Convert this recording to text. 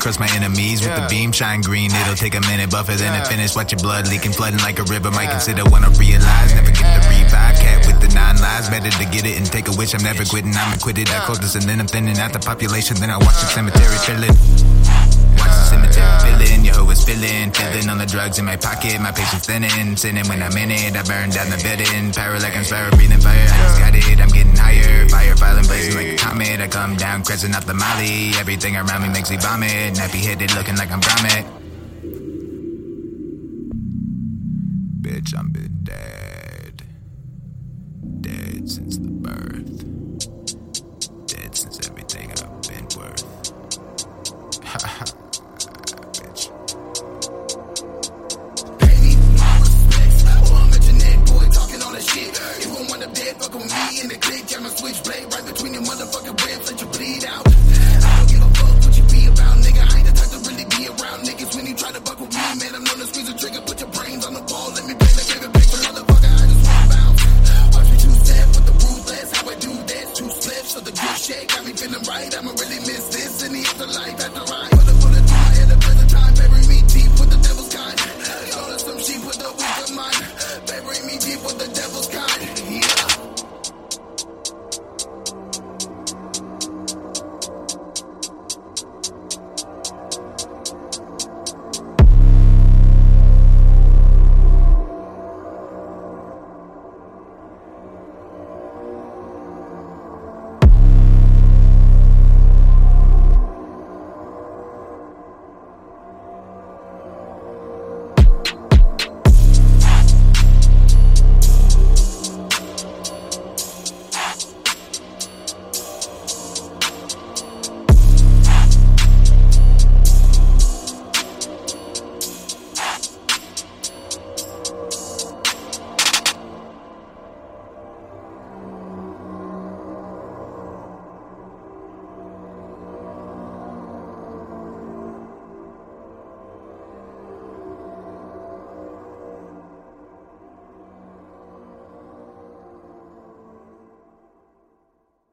crush my enemies with the beam. Shine green, it'll take a minute, buffer than to finish. Watch your blood leaking, flooding like a river. Might consider when I realize, never get the revive. Cat with the 9 lives, better to get it and take a wish. I'm never quitting, I'm acquitted. I close this and then I'm thinning out the population. Then I watch the cemetery filling. Watch the cemetery filling, your hoe is filling on the drugs in my pocket, my patience thinning. Sinning when I'm in it, I burn down the building. Power like I'm spiral, breathing fire, I just got it, I'm getting higher. Fire filing, blazing like a comet. I come down, crescent up the molly. Everything around me makes me vomit. Nappy headed, looking like I'm vomit. Bitch, I'm been dead since